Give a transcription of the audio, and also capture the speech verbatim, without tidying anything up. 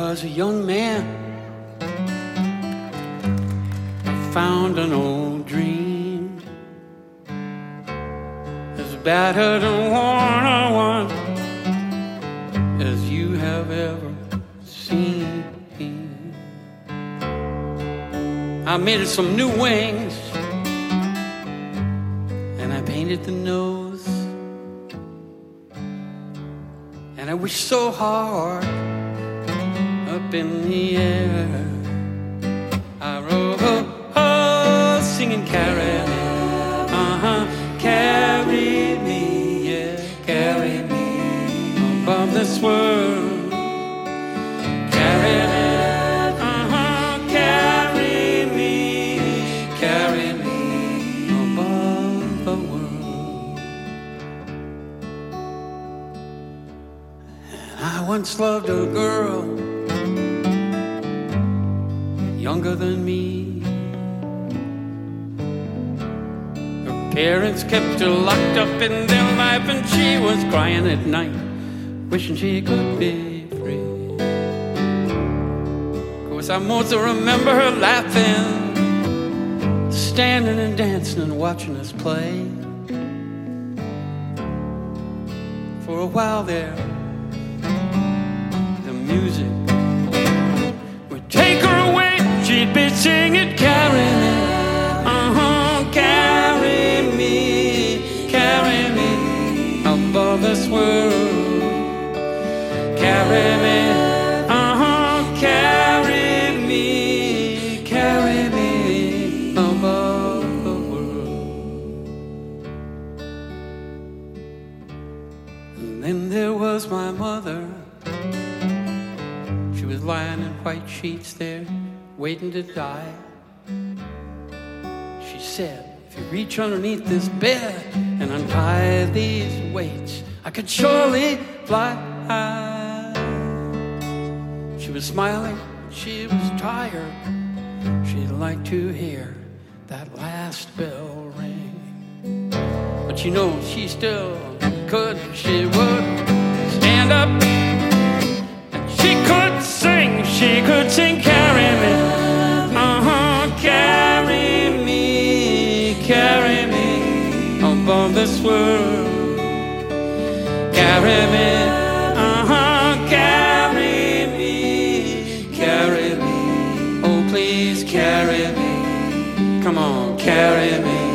was a young man, I found an old dream, as battered and worn a one as you have ever seen. I made some new wings, and I painted the nose, and I wished so hard up in the air. I rode, oh, oh, singing carry me, uh-huh, carry me, yeah, carry me above this world, carry me, uh-huh, carry me, carry me above the world. And I once loved a girl younger than me. Her parents kept her locked up in their life, and she was crying at night, wishing she could be free. Of course, I mostly remember her laughing, standing and dancing and watching us play. For a while there, the music would take her away. She'd be singing, carry me, uh-huh, carry me, carry me above this world, carry me, uh-huh, carry me, carry me above the world. And then there was my mother. She was lying in white sheets there, waiting to die. She said, if you reach underneath this bed and untie these weights, I could surely fly high. She was smiling, she was tired. She'd like to hear that last bell ring. But you know, she still could, she would stand up, and she could sing, she could sing, carry me, uh-huh, carry me, carry me above this world, carry me, uh-huh, carry me, carry me, oh please carry me, come on, carry me.